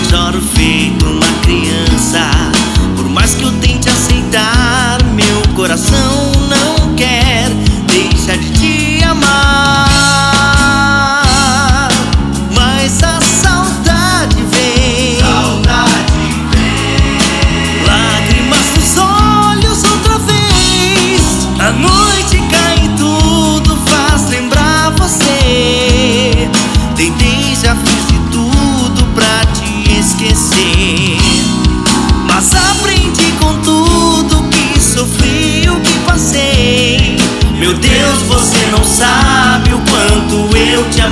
choro feito uma criança. Por mais que eu tente aceitar, meu coração não quer deixar de te amar. Mas a saudade vem, lágrimas nos olhos outra vez. A noite cai e tudo faz lembrar você. Tentei, já fiz de tudo pra te esquecer, mas aprendi com tudo que sofri, o que passei. Meu Deus, você não sabe o quanto eu te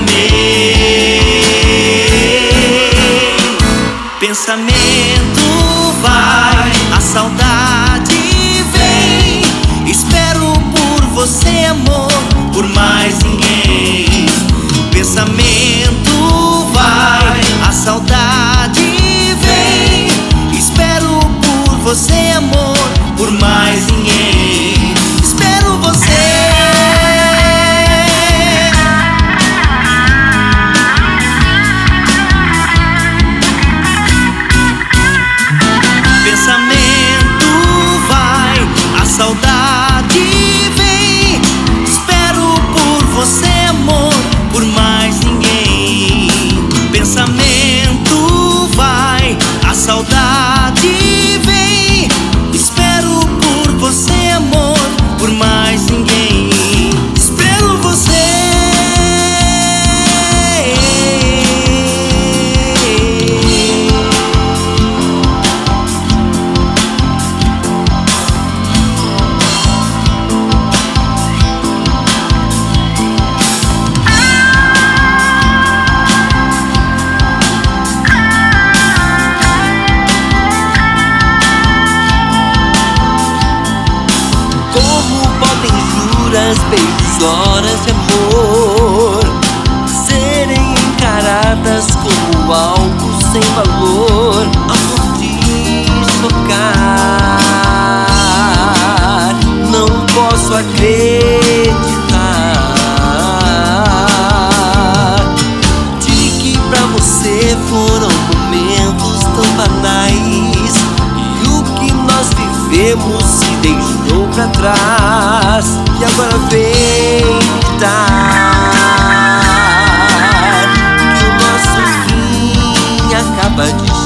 amei. Pensamento vai, a saudade vem. Espero por você, amor, por mais ninguém. Pensamento vai, a saudade vem. Espero por você, amor, por mais ninguém. Espero você. Pensamento vai, a saudade vem. Espero por você, amor, por mais ninguém. Pensamento vai, a saudade vem. Espero por você, amor, por mais ninguém. Espero você. Beijos, horas de amor serem encaradas como algo sem valor, a ponto de chocar. Não posso acreditar de que pra você foram momentos tão banais, e o que nós vivemos se deixou pra trás. E agora vem gritar que o nosso fim acaba de